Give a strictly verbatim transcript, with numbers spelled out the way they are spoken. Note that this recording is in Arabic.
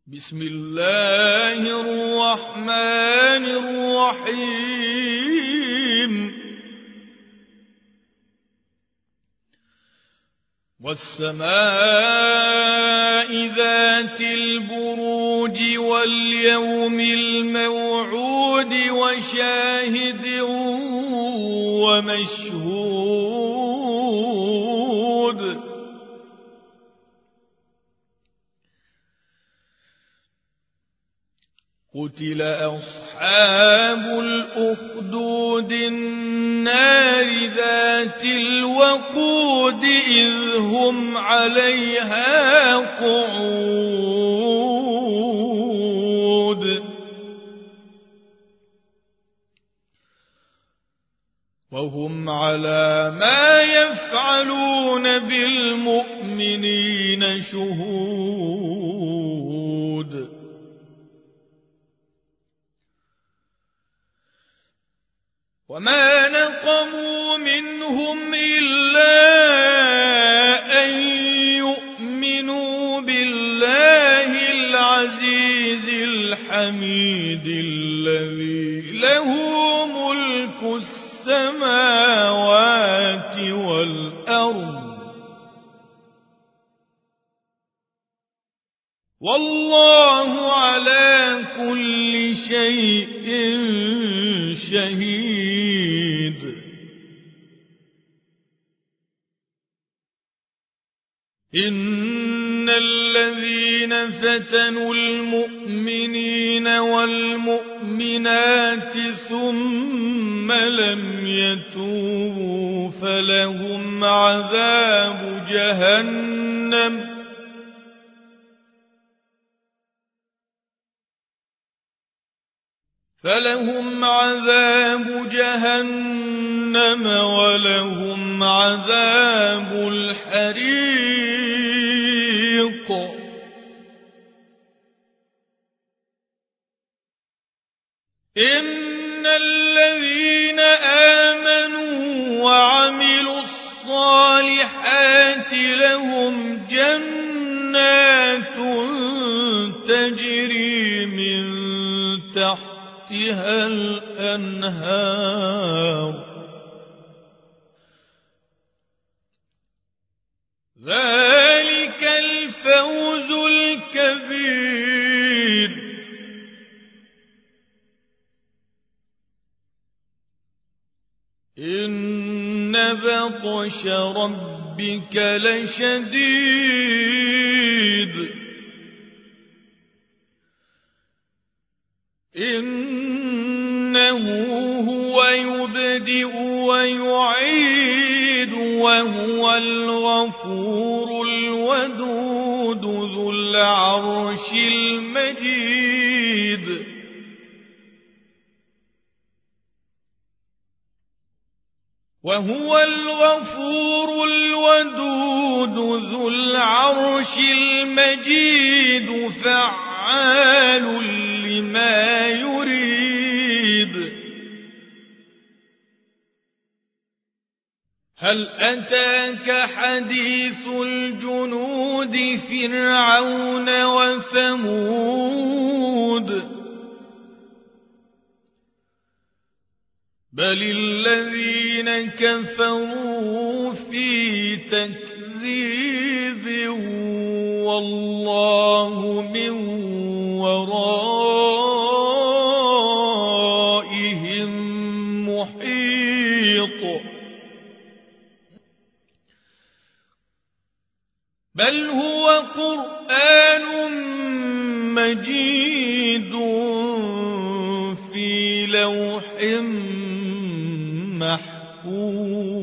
بسم الله الرحمن الرحيم والسماء ذات البروج واليوم الموعود وشاهد ومشهود قتل أصحاب الأخدود النار ذات الوقود إذ هم عليها قعود وهم على ما يفعلون بالمؤمنين شهود وما نقموا منهم إلا أن يؤمنوا بالله العزيز الحميد الذي له ملك السماوات والأرض والله على كل شيء شهيد إن الذين فتنوا المؤمنين والمؤمنات ثم لم يتوبوا فلهم عذاب جهنم فلهم عذاب جهنم ولهم عذاب الحريق إن الذين آمنوا وعملوا الصالحات لهم جنات تجري من تحت تحتها الأنهار ذلك الفوز الكبير إن بطش ربك لشديد إنه هو يبدئ ويعيد وهو الغفور الودود ذو العرش المجيد وهو الغفور الودود ذو العرش المجيد فعال لما يريد هل أتاك حديث الجنود فرعون وثمود بل الذين كفروا في تكذيب والله من ورائهم محيط بل هو قرآن مجيد في لوح محفوظ